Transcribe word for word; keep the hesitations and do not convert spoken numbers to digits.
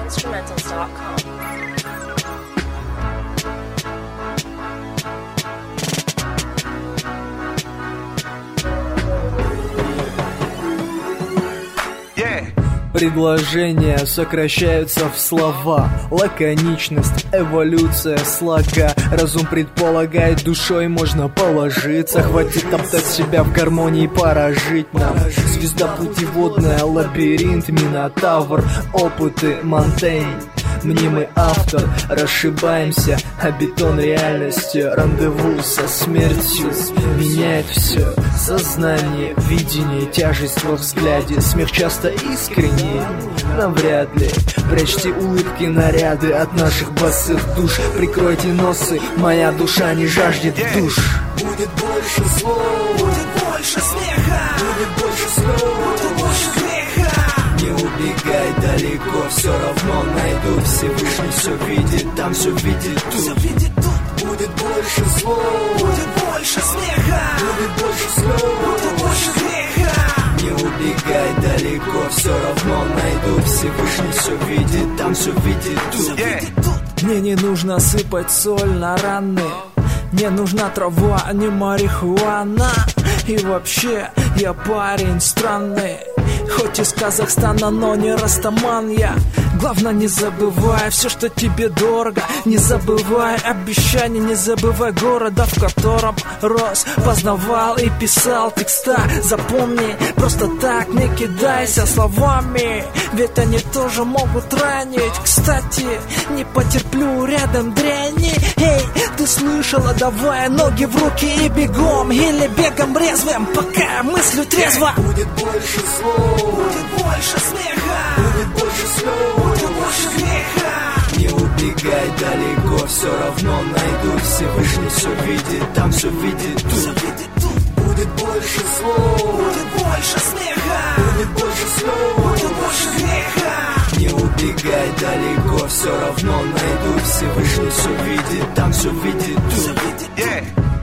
instrumentals dot com. Предложения сокращаются в слова. Лаконичность, эволюция слога. Разум предполагает, душой можно положиться. Хватит топтать себя в гармонии, пора жить нам. Звезда путеводная, лабиринт, Минотавр, опыты, Монтейн. Мнимый автор, расшибаемся о бетон реальности. Рандеву со смертью меняет все. Сознание, видение, тяжесть во взгляде. Смех часто искренний, навряд ли. Прячьте улыбки, наряды от наших босых душ. Прикройте носы, моя душа не жаждет душ. Будет больше слов, будет больше смеха, будет больше слов, будет больше греха. Не убегай далеко, все равно найду. Всевышний все видит, там все видит тут. Все видит тут. Будет больше слов, будет больше смеха, будет больше слов, будет больше греха. Не убегай далеко, все равно найду. Всевышний все видит, там все видит тут. Все видит тут. Мне не нужно сыпать соль на раны. Мне нужна трава, а не марихуана. И вообще, я парень странный. Хоть из Казахстана, но не растаман я. Главное, не забывай все, что тебе дорого. Не забывай обещания, не забывай города, в котором рос, познавал и писал текста. Запомни, просто так не кидайся словами, ведь они тоже могут ранить. Кстати, не потерплю рядом дряни. Эй, ты слышала? Давай ноги в руки и бегом. Или бегом резвым, пока мыслю трезво. Будет больше слов, будет больше смеха, будет больше слов, будет больше греха. Не убегай далеко, все равно найду. Всевышний все видит, там все видит тут. Все видит тут. Будет больше слов, будет больше смеха, будет больше слов, будет больше греха. Не убегай далеко, все равно найду. Всевышний все видит, там все видит тут. Все видит тут.